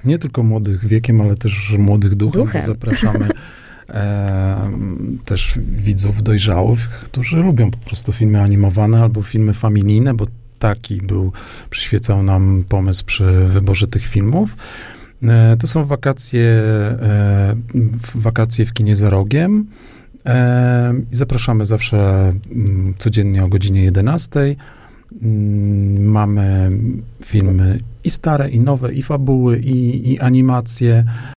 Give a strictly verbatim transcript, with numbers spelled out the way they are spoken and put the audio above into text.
nie tylko młodych wiekiem, ale też młodych duchem. Duchem. Zapraszamy e, też widzów dojrzałych, którzy lubią po prostu filmy animowane albo filmy familijne, bo taki był, przyświecał nam pomysł przy wyborze tych filmów. E, to są wakacje, e, wakacje w kinie za rogiem. E, I zapraszamy zawsze m, codziennie o godzinie jedenastej. M, mamy filmy i stare, i nowe, i fabuły, i, i animacje.